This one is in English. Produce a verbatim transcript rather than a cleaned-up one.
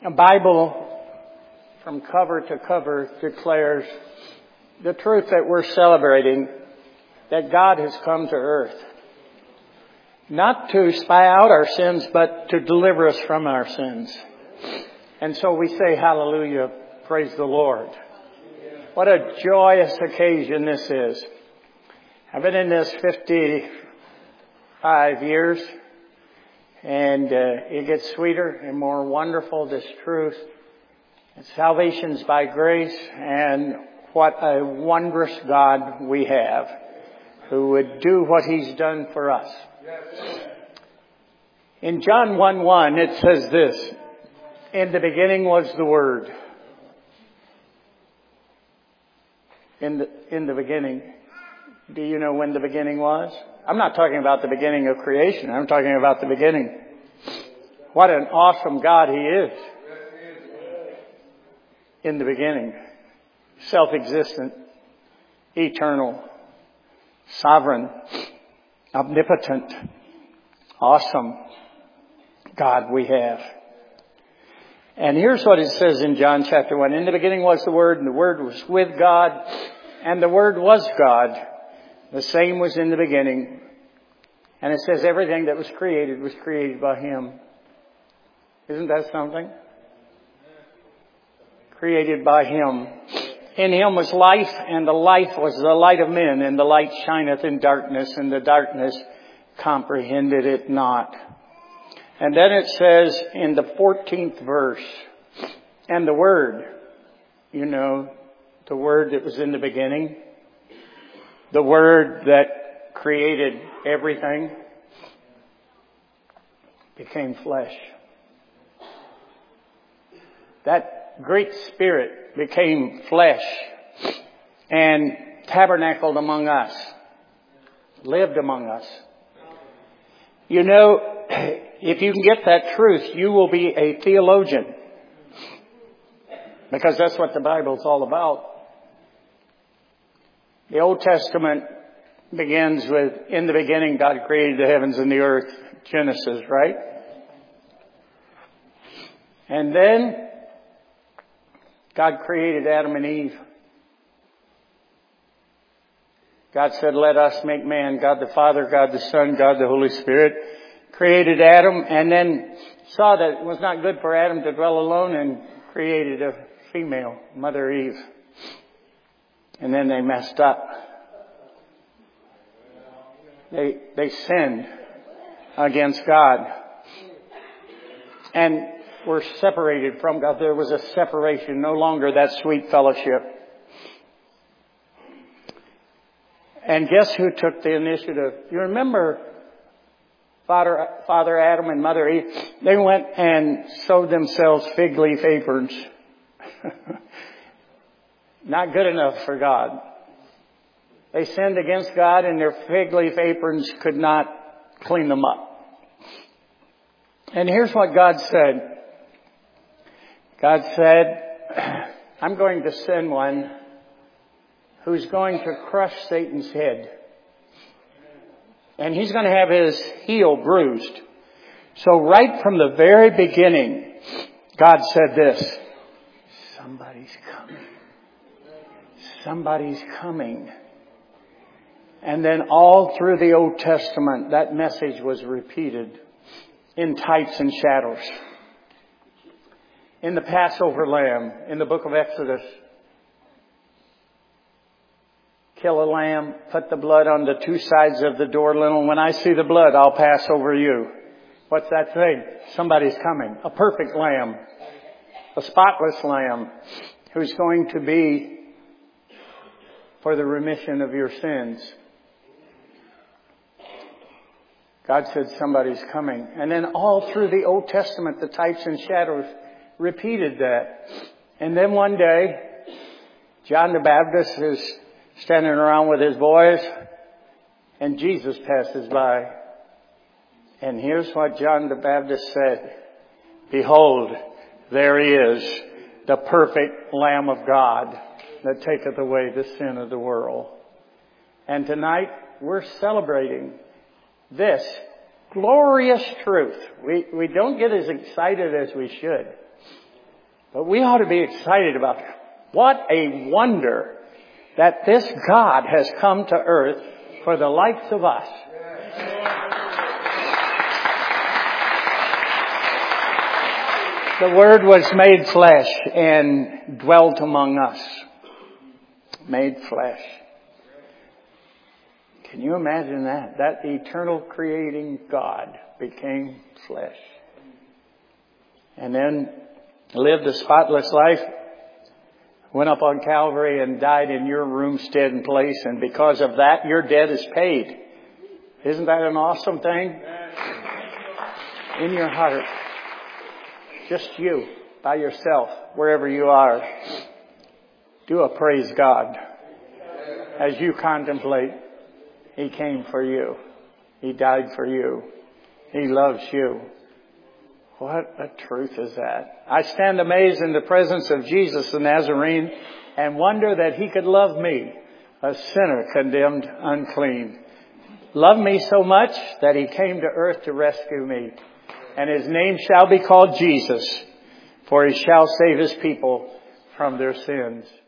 A Bible from cover to cover declares the truth that we're celebrating, that God has come to earth. Not to spy out our sins, but to deliver us from our sins. And so we say hallelujah, praise the Lord. What a joyous occasion this is. I've been in this fifty-five years, and uh, it gets sweeter and more wonderful, this truth. And salvation's by grace, and what a wondrous God we have, who would do what He's done for us. In John one one, it says this: in the beginning was the Word. In the, in the beginning. Do you know when the beginning was? I'm not talking about the beginning of creation. I'm talking about the beginning. What an awesome God He is. In the beginning. Self-existent. Eternal. Sovereign. Omnipotent. Awesome God we have. And here's what it says in John chapter one. In the beginning was the Word, and the Word was with God, and the Word was God. The same was in the beginning. And it says everything that was created was created by Him. Isn't that something? Created by Him. In Him was life, and the life was the light of men, and the light shineth in darkness, and the darkness comprehended it not. And then it says in the fourteenth verse, and the Word, you know, the Word that was in the beginning, the Word that created everything, became flesh. That great Spirit became flesh and tabernacled among us, lived among us. You know, if you can get that truth, you will be a theologian. Because that's what the Bible's all about. The Old Testament begins with, in the beginning God created the heavens and the earth. Genesis, right? And then God created Adam and Eve. God said, let us make man. God the Father, God the Son, God the Holy Spirit created Adam, and then saw that it was not good for Adam to dwell alone, and created a female, Mother Eve. And then they messed up. They, they sinned against God. And were separated from God. There was a separation, no longer that sweet fellowship. And guess who took the initiative? You remember Father, Father Adam and Mother Eve? They went and sewed themselves fig leaf aprons. Not good enough for God. They sinned against God, and their fig leaf aprons could not clean them up. And here's what God said. God said, I'm going to send one who's going to crush Satan's head. And he's going to have his heel bruised. So right from the very beginning, God said this: somebody's coming. Somebody's coming. And then all through the Old Testament, that message was repeated in types and shadows. In the Passover lamb, in the book of Exodus, kill a lamb, put the blood on the two sides of the door lintel. When I see the blood, I'll pass over you. What's that thing? Somebody's coming. A perfect lamb. A spotless lamb who's going to be for the remission of your sins. God said somebody's coming. And then all through the Old Testament, the types and shadows repeated that. And then one day, John the Baptist is standing around with his boys, and Jesus passes by. And here's what John the Baptist said: behold, there he is, the perfect Lamb of God that taketh away the sin of the world. And tonight we're celebrating this glorious truth. We, we don't get as excited as we should. But we ought to be excited about it. What a wonder that this God has come to earth for the likes of us. The Word was made flesh and dwelt among us. Made flesh. Can you imagine that? That eternal creating God became flesh. And then lived a spotless life. Went up on Calvary and died in your room, stead, and place. And because of that, your debt is paid. Isn't that an awesome thing? In your heart. Just you, by yourself, wherever you are. Do a praise God. As you contemplate, He came for you. He died for you. He loves you. What a truth is that? I stand amazed in the presence of Jesus the Nazarene and wonder that He could love me, a sinner condemned unclean. Love me so much that He came to earth to rescue me. And His name shall be called Jesus, for He shall save His people from their sins.